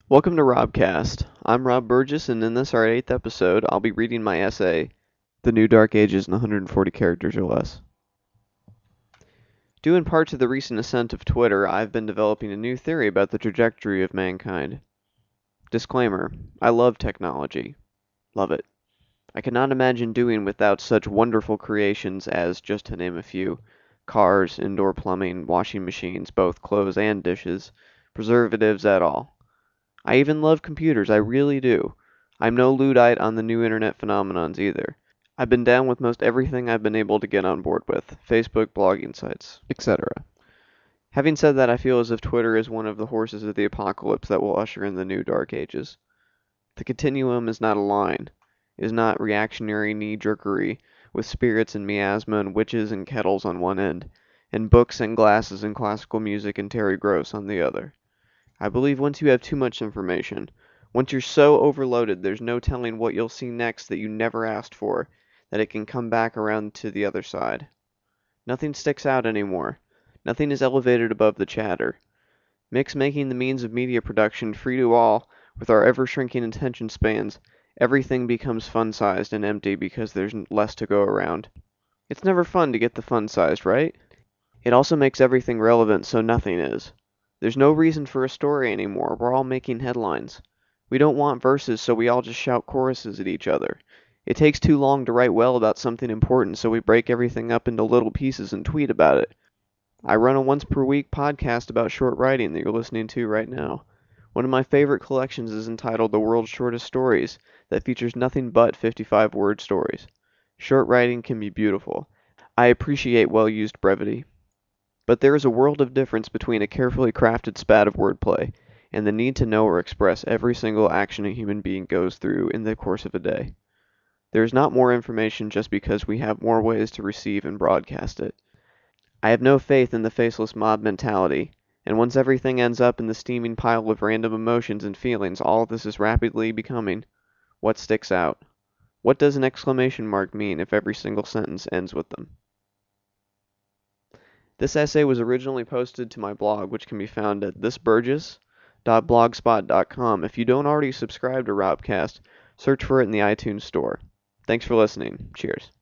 Welcome to Robcast. I'm Rob Burgess, and in this, our 8th episode, I'll be reading my essay, The New Dark Ages in 140 Characters or Less. Due in part to the recent ascent of Twitter, I've been developing a new theory about the trajectory of mankind. Disclaimer, I love technology. Love it. I cannot imagine doing without such wonderful creations as, just to name a few, cars, indoor plumbing, washing machines, both clothes and dishes, preservatives at all. I even love computers, I really do. I'm no Luddite on the new internet phenomenons either. I've been down with most everything I've been able to get on board with, Facebook, blogging sites, etc. Having said that, I feel as if Twitter is one of the horses of the apocalypse that will usher in the new dark ages. The continuum is not a line. It is not reactionary knee-jerkery, with spirits and miasma and witches and kettles on one end, and books and glasses and classical music and Terry Gross on the other. I believe once you have too much information, once you're so overloaded there's no telling what you'll see next that you never asked for, that it can come back around to the other side. Nothing sticks out anymore. Nothing is elevated above the chatter. Mix making the means of media production free to all, with our ever-shrinking attention spans, everything becomes fun-sized and empty because there's less to go around. It's never fun to get the fun-sized, right? It also makes everything relevant so nothing is. There's no reason for a story anymore. We're all making headlines. We don't want verses, so we all just shout choruses at each other. It takes too long to write well about something important, so we break everything up into little pieces and tweet about it. I run a once per week podcast about short writing that you're listening to right now. One of my favorite collections is entitled The World's Shortest Stories, that features nothing but 55-word stories. Short writing can be beautiful. I appreciate well-used brevity. But there is a world of difference between a carefully crafted spat of wordplay and the need to know or express every single action a human being goes through in the course of a day. There is not more information just because we have more ways to receive and broadcast it. I have no faith in the faceless mob mentality, and once everything ends up in the steaming pile of random emotions and feelings all this is rapidly becoming, what sticks out? What does an exclamation mark mean if every single sentence ends with them? This essay was originally posted to my blog, which can be found at thisburgess.blogspot.com. If you don't already subscribe to Robcast, search for it in the iTunes store. Thanks for listening. Cheers.